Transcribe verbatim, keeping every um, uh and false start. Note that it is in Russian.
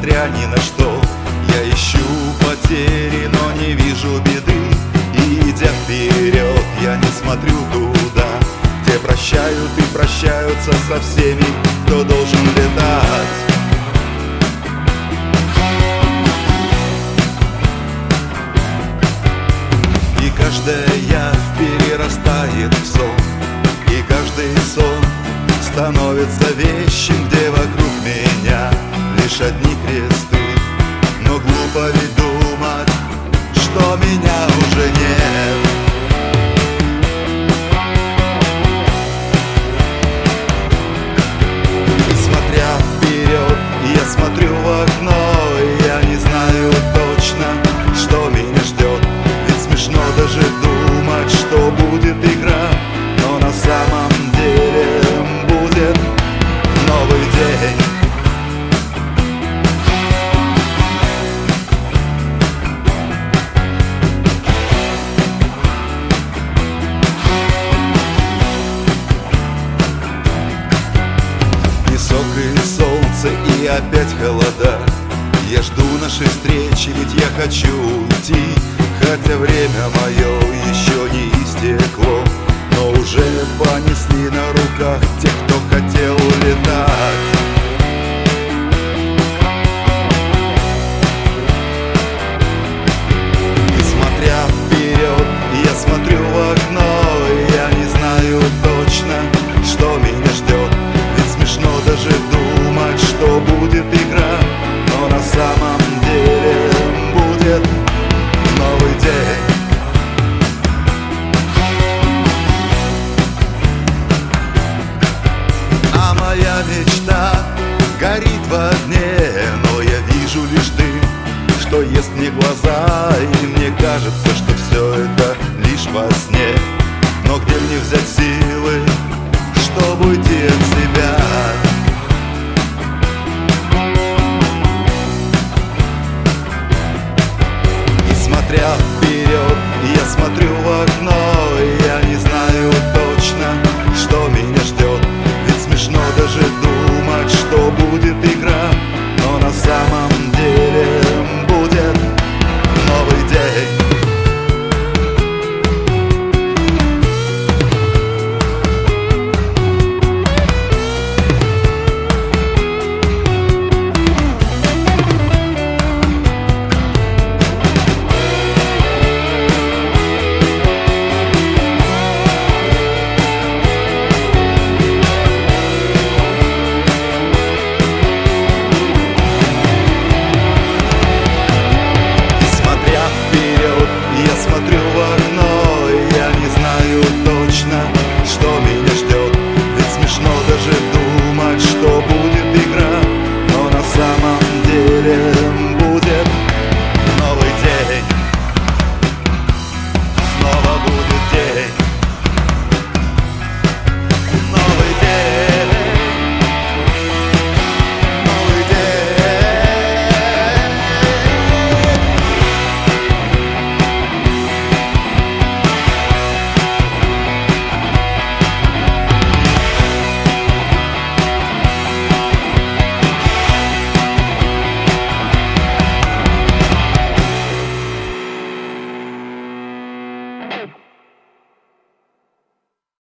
несмотря ни на что. Я ищу потери, но не вижу беды. И идя вперед, я не смотрю туда, где прощают и прощаются со всеми, кто должен летать. И каждая явь перерастает в сон, и каждый сон становится вещим, где вокруг меня лишь одни кресты. Но глупо ведь думать, что меня уже нет. И смотря вперед, я смотрю в окно, и я не знаю точно, что меня ждет. Ведь смешно даже думать, что будет игра, но на самом деле будет новый день. Песок и солнце и опять холода. Я жду нашей встречи, ведь я хочу уйти, хотя время мое еще не истекло. Но уже понесли на руках тех, кто хотел улетать. И смотря вперед, я смотрю в окно, и я не знаю точно, что меня ждет. Ведь смешно даже думать, что будет игра, но на самом деле будет новый день. А моя мечта горит в огне, но я вижу лишь дым, что ест мне глаза. И мне кажется, что все это лишь во сне. Но где мне взять силы